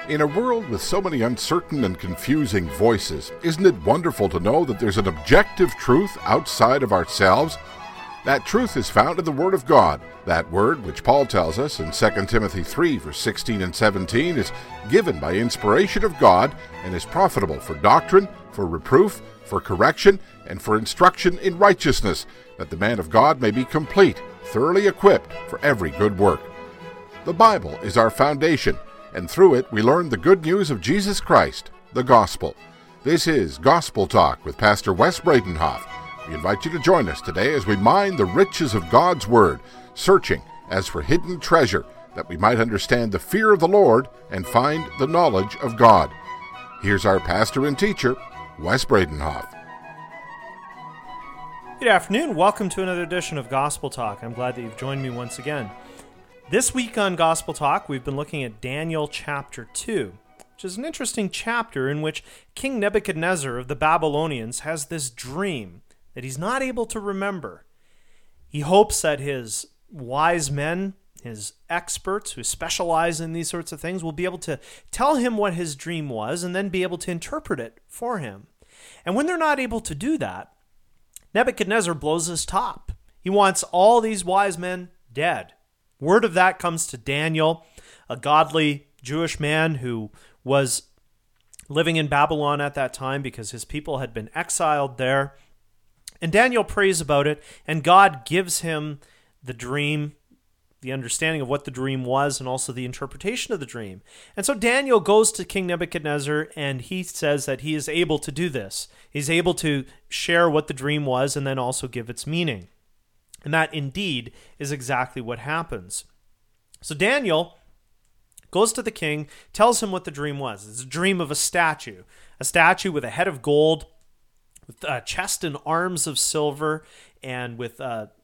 In a world with so many uncertain and confusing voices, isn't it wonderful to know that there's an objective truth outside of ourselves? That truth is found in the Word of God. That Word, which Paul tells us in 2 Timothy 3, verse 16 and 17, is given by inspiration of God and is profitable for doctrine, for reproof, for correction, and for instruction in righteousness, that the man of God may be complete, thoroughly equipped for every good work. The Bible is our foundation, and through it we learn the good news of Jesus Christ, the Gospel. This is Gospel Talk with Pastor Wes Breitenhoff. We invite you to join us today as we mine the riches of God's Word, searching as for hidden treasure, that we might understand the fear of the Lord and find the knowledge of God. Here's our pastor and teacher, Wes Breitenhoff. Good afternoon. Welcome to another edition of Gospel Talk. I'm glad that you've joined me once again. This week on Gospel Talk, we've been looking at Daniel chapter 2, which is an interesting chapter in which King Nebuchadnezzar of the Babylonians has this dream that he's not able to remember. He hopes that his wise men, his experts who specialize in these sorts of things, will be able to tell him what his dream was and then be able to interpret it for him. And when they're not able to do that, Nebuchadnezzar blows his top. He wants all these wise men dead. Word of that comes to Daniel, a godly Jewish man who was living in Babylon at that time because his people had been exiled there. And Daniel prays about it, and God gives him the dream, the understanding of what the dream was, and also the interpretation of the dream. And so Daniel goes to King Nebuchadnezzar, and he says that he is able to do this. He's able to share what the dream was and then also give its meaning. And that indeed is exactly what happens. So Daniel goes to the king, tells him what the dream was. It's a dream of a statue with a head of gold, with a chest and arms of silver, and with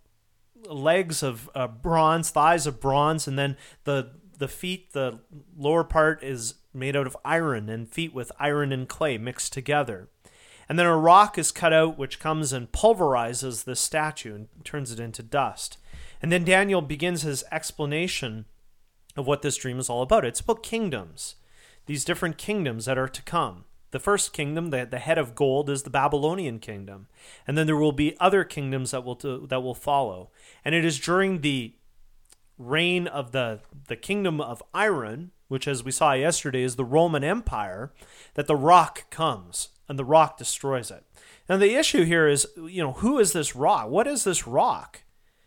legs of bronze, thighs of bronze, and then the feet, the lower part is made out of iron, and feet with iron and clay mixed together. And then a rock is cut out which comes and pulverizes this statue and turns it into dust. And then Daniel begins his explanation of what this dream is all about. It's about kingdoms, these different kingdoms that are to come. The first kingdom, the head of gold, is the Babylonian kingdom. And then there will be other kingdoms that will follow. And it is during the reign of the kingdom of iron, which as we saw yesterday is the Roman Empire, that the rock comes and the rock destroys it. Now the issue here is, who is this rock? What is this rock?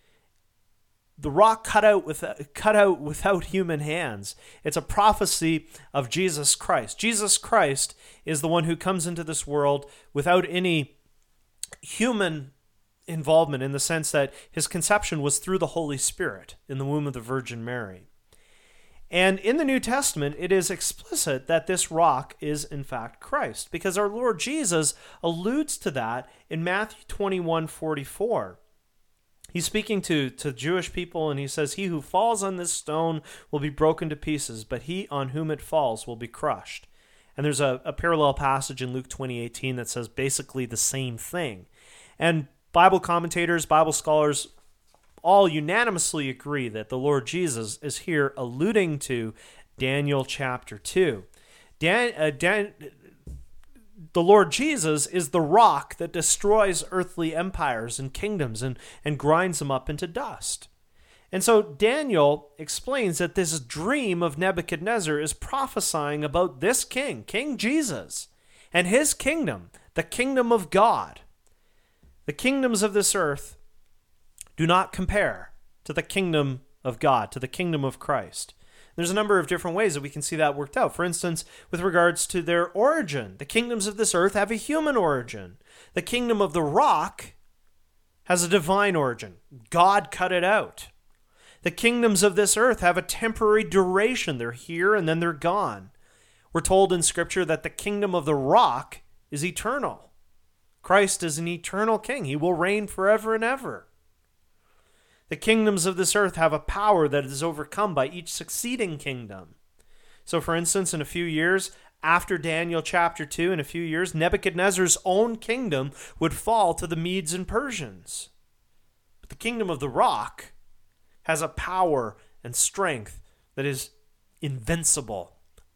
The rock cut out without human hands. It's a prophecy of Jesus Christ. Jesus Christ is the one who comes into this world without any human involvement, in the sense that his conception was through the Holy Spirit in the womb of the Virgin Mary. And in the New Testament, it is explicit that this rock is in fact Christ, because our Lord Jesus alludes to that in Matthew 21:44. He's speaking to Jewish people, and he says, "He who falls on this stone will be broken to pieces, but he on whom it falls will be crushed." And there's a parallel passage in Luke 20:18 that says basically the same thing. And Bible commentators, Bible scholars, all unanimously agree that the Lord Jesus is here alluding to Daniel chapter 2. The Lord Jesus is the rock that destroys earthly empires and kingdoms and grinds them up into dust. And so Daniel explains that this dream of Nebuchadnezzar is prophesying about this king, King Jesus, and his kingdom, the kingdom of God. The kingdoms of this earth do not compare to the kingdom of God, to the kingdom of Christ. There's a number of different ways that we can see that worked out. For instance, with regards to their origin, the kingdoms of this earth have a human origin. The kingdom of the rock has a divine origin. God cut it out. The kingdoms of this earth have a temporary duration. They're here and then they're gone. We're told in Scripture that the kingdom of the rock is eternal. Christ is an eternal king. He will reign forever and ever. The kingdoms of this earth have a power that is overcome by each succeeding kingdom. So, for instance, in a few years, after Daniel chapter 2, in a few years, Nebuchadnezzar's own kingdom would fall to the Medes and Persians. But the kingdom of the rock has a power and strength that is invincible,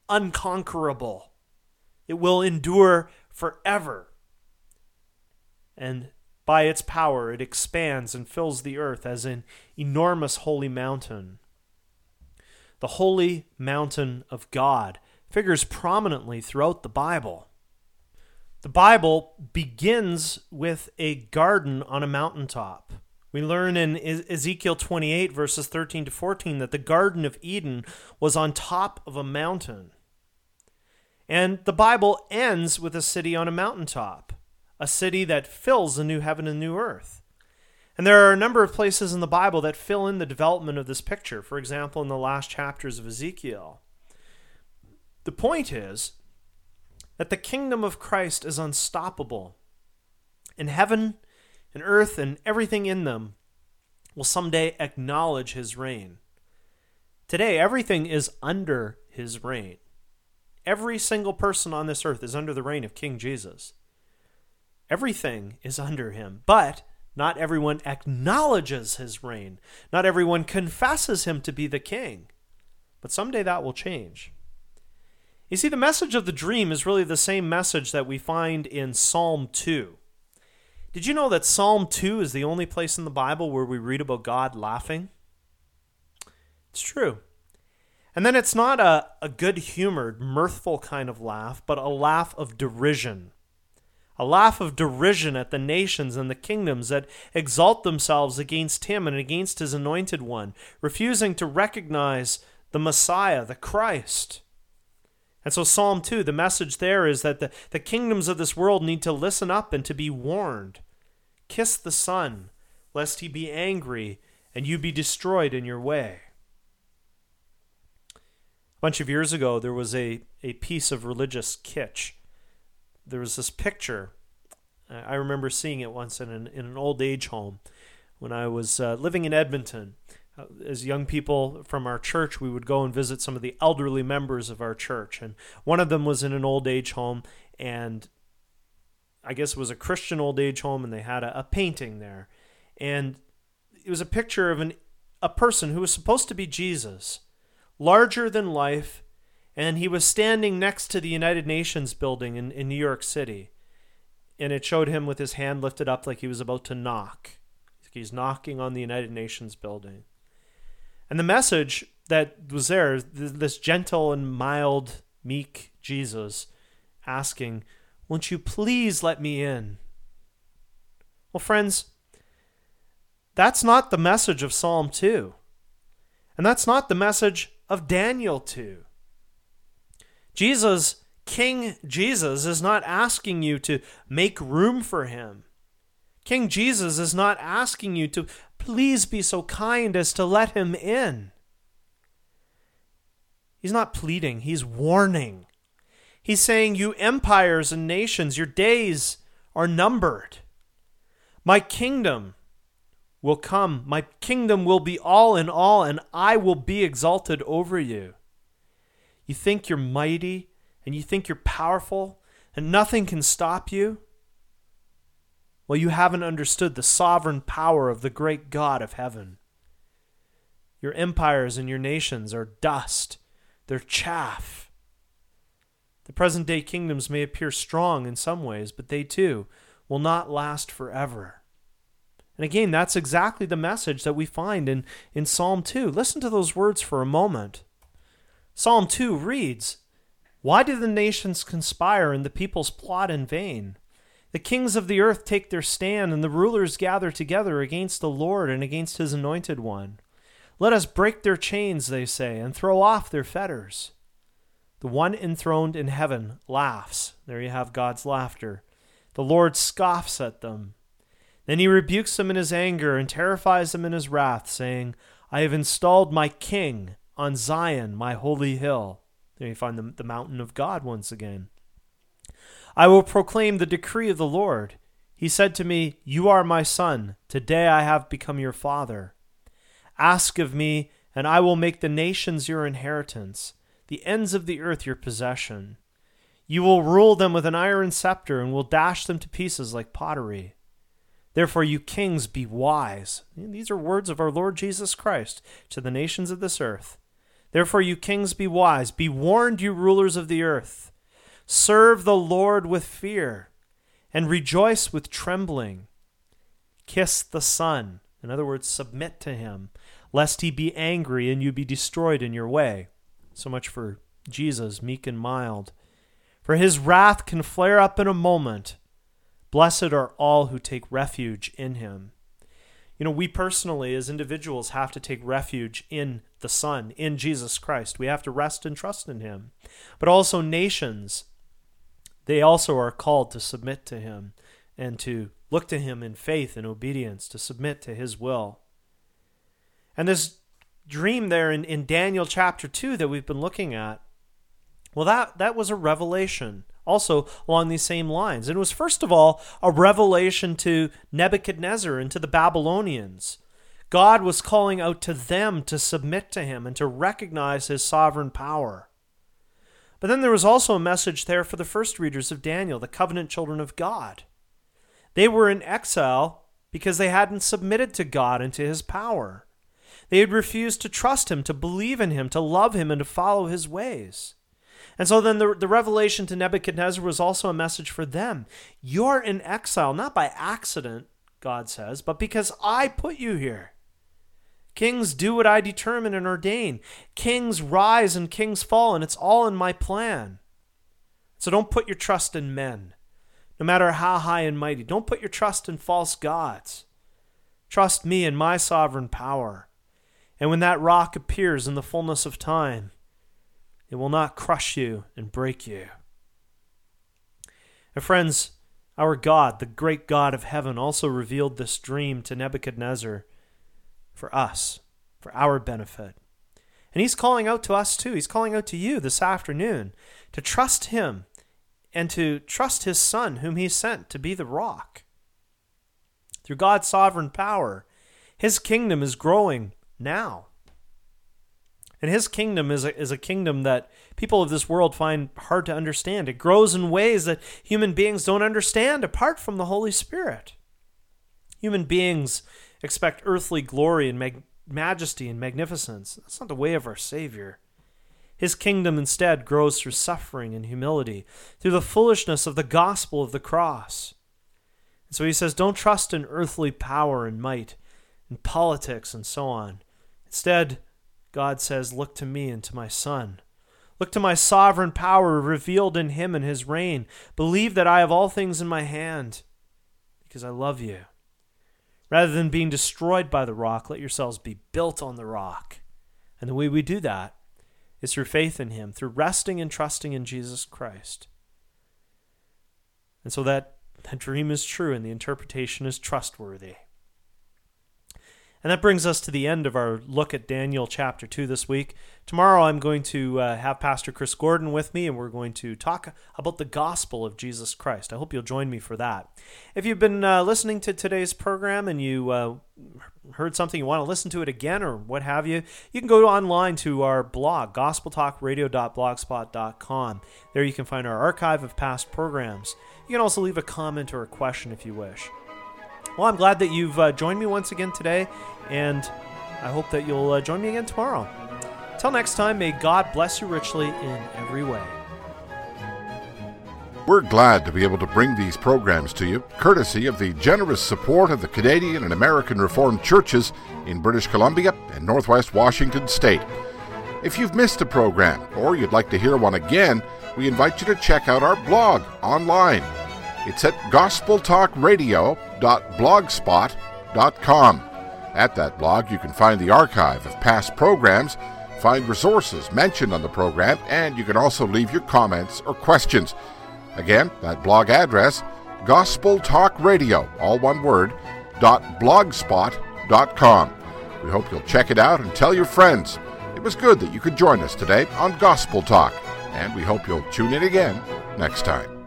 unconquerable. It will endure forever. And by its power, it expands and fills the earth as an enormous holy mountain. The holy mountain of God figures prominently throughout the Bible. The Bible begins with a garden on a mountaintop. We learn in Ezekiel 28, verses 13 to 14, that the Garden of Eden was on top of a mountain. And the Bible ends with a city on a mountaintop, a city that fills a new heaven and new earth. And there are a number of places in the Bible that fill in the development of this picture. For example, in the last chapters of Ezekiel. The point is that the kingdom of Christ is unstoppable. And heaven and earth and everything in them will someday acknowledge his reign. Today, everything is under his reign. Every single person on this earth is under the reign of King Jesus. Everything is under him, but not everyone acknowledges his reign. Not everyone confesses him to be the king. But someday that will change. You see, the message of the dream is really the same message that we find in Psalm 2. Did you know that Psalm 2 is the only place in the Bible where we read about God laughing? It's true. And then it's not a good-humored, mirthful kind of laugh, but a laugh of derision. A laugh of derision at the nations and the kingdoms that exalt themselves against him and against his anointed one, refusing to recognize the Messiah, the Christ. And so Psalm 2, the message there is that the kingdoms of this world need to listen up and to be warned. Kiss the Son, lest he be angry and you be destroyed in your way. A bunch of years ago, there was a piece of religious kitsch. There was this picture. I remember seeing it once in an old age home when I was living in Edmonton. As young people from our church, we would go and visit some of the elderly members of our church. And one of them was in an old age home, and I guess it was a Christian old age home, and they had a painting there. And it was a picture of a person who was supposed to be Jesus, larger than life, and he was standing next to the United Nations building in New York City. And it showed him with his hand lifted up like he was about to knock. He's knocking on the United Nations building. And the message that was there, this gentle and mild, meek Jesus asking, "Won't you please let me in?" Well, friends, that's not the message of Psalm 2. And that's not the message of Daniel 2. Jesus, King Jesus, is not asking you to make room for him. King Jesus is not asking you to please be so kind as to let him in. He's not pleading, he's warning. He's saying, you empires and nations, your days are numbered. My kingdom will come. My kingdom will be all in all, and I will be exalted over you. You think you're mighty, and you think you're powerful, and nothing can stop you? Well, you haven't understood the sovereign power of the great God of heaven. Your empires and your nations are dust. They're chaff. The present-day kingdoms may appear strong in some ways, but they too will not last forever. And again, that's exactly the message that we find in Psalm 2. Listen to those words for a moment. Psalm 2 reads, "Why do the nations conspire and the peoples plot in vain? The kings of the earth take their stand, and the rulers gather together against the Lord and against his anointed one. Let us break their chains, they say, and throw off their fetters. The one enthroned in heaven laughs." There you have God's laughter. "The Lord scoffs at them. Then he rebukes them in his anger and terrifies them in his wrath, saying, I have installed my king on Zion, my holy hill." There you find the mountain of God once again. "I will proclaim the decree of the Lord. He said to me, You are my son. Today I have become your father. Ask of me, and I will make the nations your inheritance, the ends of the earth your possession. You will rule them with an iron scepter and will dash them to pieces like pottery. Therefore, you kings, be wise." And these are words of our Lord Jesus Christ to the nations of this earth. Therefore, you kings, be wise. Be warned, you rulers of the earth. Serve the Lord with fear, and rejoice with trembling. Kiss the Son. In other words, submit to him, lest he be angry and you be destroyed in your way. So much for Jesus, meek and mild. For his wrath can flare up in a moment. Blessed are all who take refuge in him. We personally, as individuals, have to take refuge in the Son, in Jesus Christ. We have to rest and trust in him. But also nations, they also are called to submit to him and to look to him in faith and obedience, to submit to his will. And this dream there in Daniel chapter 2 that we've been looking at, well, that was a revelation also along these same lines. And it was, first of all, a revelation to Nebuchadnezzar and to the Babylonians. God was calling out to them to submit to him and to recognize his sovereign power. But then there was also a message there for the first readers of Daniel, the covenant children of God. They were in exile because they hadn't submitted to God and to his power. They had refused to trust him, to believe in him, to love him, and to follow his ways. And so then the revelation to Nebuchadnezzar was also a message for them. You're in exile, not by accident, God says, but because I put you here. Kings do what I determine and ordain. Kings rise and kings fall, and it's all in my plan. So don't put your trust in men, no matter how high and mighty. Don't put your trust in false gods. Trust me in my sovereign power. And when that rock appears in the fullness of time, it will not crush you and break you. And friends, our God, the great God of heaven, also revealed this dream to Nebuchadnezzar for us, for our benefit. And he's calling out to us too. He's calling out to you this afternoon to trust him and to trust his Son, whom he sent to be the rock. Through God's sovereign power, his kingdom is growing now. And his kingdom is a kingdom that people of this world find hard to understand. It grows in ways that human beings don't understand apart from the Holy Spirit. Human beings expect earthly glory and majesty and magnificence. That's not the way of our Savior. His kingdom instead grows through suffering and humility, through the foolishness of the gospel of the cross. And so he says, don't trust in earthly power and might, in politics and so on. Instead, God says, look to me and to my Son. Look to my sovereign power revealed in him and his reign. Believe that I have all things in my hand because I love you. Rather than being destroyed by the rock, let yourselves be built on the rock. And the way we do that is through faith in him, through resting and trusting in Jesus Christ. And so that dream is true and the interpretation is trustworthy. And that brings us to the end of our look at Daniel chapter 2 this week. Tomorrow I'm going to have Pastor Chris Gordon with me, and we're going to talk about the gospel of Jesus Christ. I hope you'll join me for that. If you've been listening to today's program and you heard something, you want to listen to it again or what have you, you can go online to our blog, gospeltalkradio.blogspot.com. There you can find our archive of past programs. You can also leave a comment or a question if you wish. Well, I'm glad that you've joined me once again today, and I hope that you'll join me again tomorrow. Till next time, may God bless you richly in every way. We're glad to be able to bring these programs to you, courtesy of the generous support of the Canadian and American Reformed churches in British Columbia and Northwest Washington State. If you've missed a program, or you'd like to hear one again, we invite you to check out our blog online. It's at gospeltalkradio.blogspot.com. At that blog, you can find the archive of past programs, find resources mentioned on the program, and you can also leave your comments or questions. Again, that blog address, gospeltalkradio, all one word, .blogspot.com. We hope you'll check it out and tell your friends. It was good that you could join us today on Gospel Talk, and we hope you'll tune in again next time.